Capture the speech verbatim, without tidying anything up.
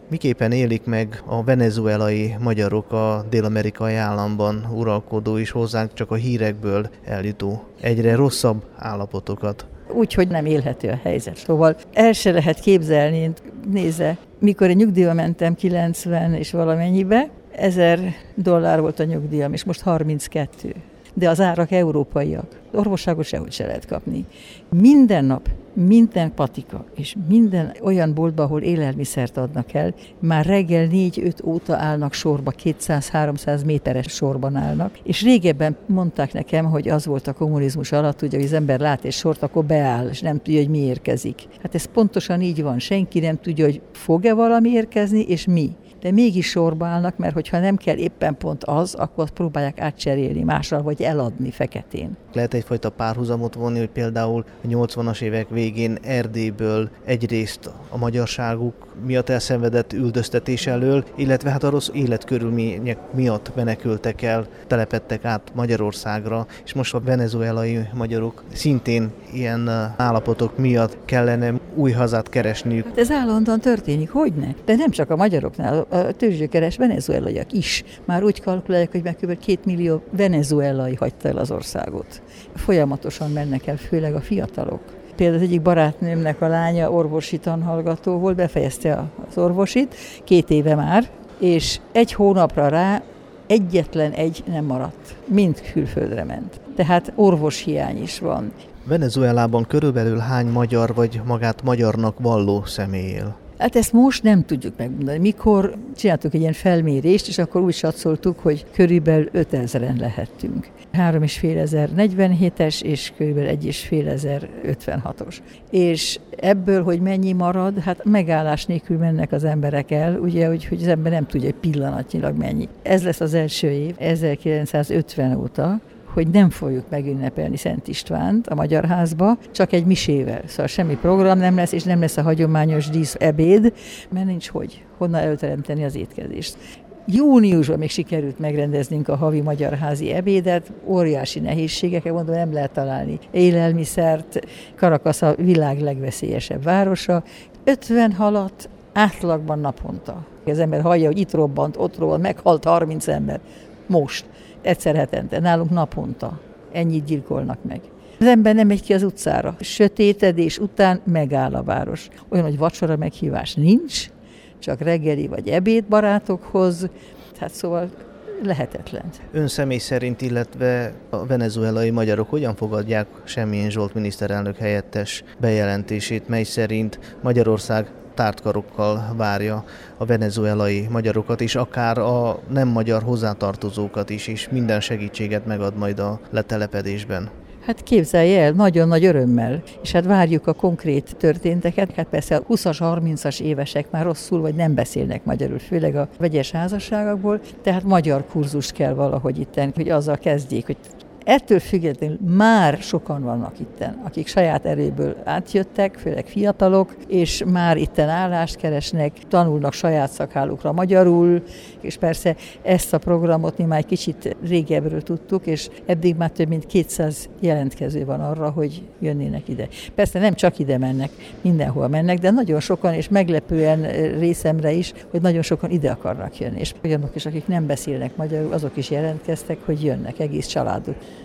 Miképpen élik meg a venezuelai magyarok a dél-amerikai államban uralkodó és hozzánk csak a hírekből eljutó egyre rosszabb állapotokat? Úgy, hogy nem élhető a helyzet. Szóval el se lehet képzelni, nézze, mikor én nyugdíjba mentem kilencven és valamennyibe, ezer dollár volt a nyugdíjam, és most harminckettő. De az árak európaiak. Orvosságot sehogy se lehet kapni. Minden nap, minden patika, és minden olyan boltban, ahol élelmiszert adnak el, már reggel négy-öt óta állnak sorba, kétszáz-háromszáz méteres sorban állnak. És régebben mondták nekem, hogy az volt a kommunizmus alatt, hogy az ember lát egy sort, akkor beáll, és nem tudja, hogy mi érkezik. Hát ez pontosan így van. Senki nem tudja, hogy fog-e valami érkezni, és mi. De mégis sorba állnak, mert hogyha nem kell éppen pont az, akkor azt próbálják átcserélni másra, vagy eladni feketén. Lehet egyfajta párhuzamot vonni, hogy például a nyolcvanas évek végén Erdélyből egyrészt a magyarságuk miatt elszenvedett üldöztetés elől, illetve hát a rossz életkörülmények miatt menekültek el, telepedtek át Magyarországra, és most a venezuelai magyarok szintén ilyen állapotok miatt kellene új hazát keresniük. Hát ez állandóan történik, hogyne? De nem csak a magyaroknál, a tőzsgyökeres venezuelaiak is. Már úgy kalkulálják, hogy már kb. két millió venezuelai hagyta el az országot. Folyamatosan mennek el, főleg a fiatalok. Például az egyik barátnőmnek a lánya orvosi tanhallgató volt, befejezte az orvosit, két éve már, és egy hónapra rá egyetlen egy nem maradt, mind külföldre ment. Tehát orvoshiány is van. Venezuelában körülbelül hány magyar vagy magát magyarnak valló személy él? Hát ezt most nem tudjuk megmondani. Mikor csináltuk egy ilyen felmérést, és akkor úgy satszoltuk, hogy körülbelül ötezren lehettünk. Három és fél ezer negyvenhétes, és körülbelül egy és fél ezer ötvenhatos. És ebből, hogy mennyi marad, hát megállás nélkül mennek az emberek el, ugye, hogy, hogy az ember nem tudja, hogy pillanatnyilag mennyi. Ez lesz az első év, ezerkilencszázötven óta, hogy nem fogjuk megünnepelni Szent Istvánt a Magyar Házba, csak egy misével. Szóval semmi program nem lesz, és nem lesz a hagyományos dísz ebéd, mert nincs hogy. Honnan előteremteni az étkezést. Júniusban még sikerült megrendeznünk a havi magyarházi ebédet, óriási nehézségekkel, mondom, nem lehet találni élelmiszert. Caracas a világ legveszélyesebb városa. ötven halat átlagban naponta. Az ember hallja, hogy itt robbant, ott robbant, meghalt harminc ember. Most. Egyszer hetente, nálunk naponta. Ennyit gyilkolnak meg. Az ember nem megy ki az utcára. Sötétedés után megáll a város. Olyan, hogy vacsora meghívás nincs, csak reggeli vagy ebéd barátokhoz. Tehát szóval lehetetlen. Ön személy szerint, illetve a venezuelai magyarok hogyan fogadják Semmilyen Zsolt miniszterelnök helyettes bejelentését, mely szerint Magyarország tártkarokkal várja a venezuelai magyarokat, és akár a nem magyar hozzátartozókat is, és minden segítséget megad majd a letelepedésben? Hát képzelje el, nagyon nagy örömmel, és hát várjuk a konkrét történteket. Hát persze a húszas, harmincas évesek már rosszul vagy nem beszélnek magyarul, főleg a vegyes házasságokból, tehát magyar kurzust kell valahogy itten, hogy azzal kezdjék, hogy ettől függetlenül már sokan vannak itten, akik saját erőből átjöttek, főleg fiatalok, és már itten állást keresnek, tanulnak saját szakhálukra magyarul, és persze ezt a programot mi már egy kicsit régebről tudtuk, és eddig már több mint kétszáz jelentkező van arra, hogy jönnének ide. Persze nem csak ide mennek, mindenhol mennek, de nagyon sokan, és meglepően részemre is, hogy nagyon sokan ide akarnak jönni. És olyanok is, akik nem beszélnek magyarul, azok is jelentkeztek, hogy jönnek, egész családuk.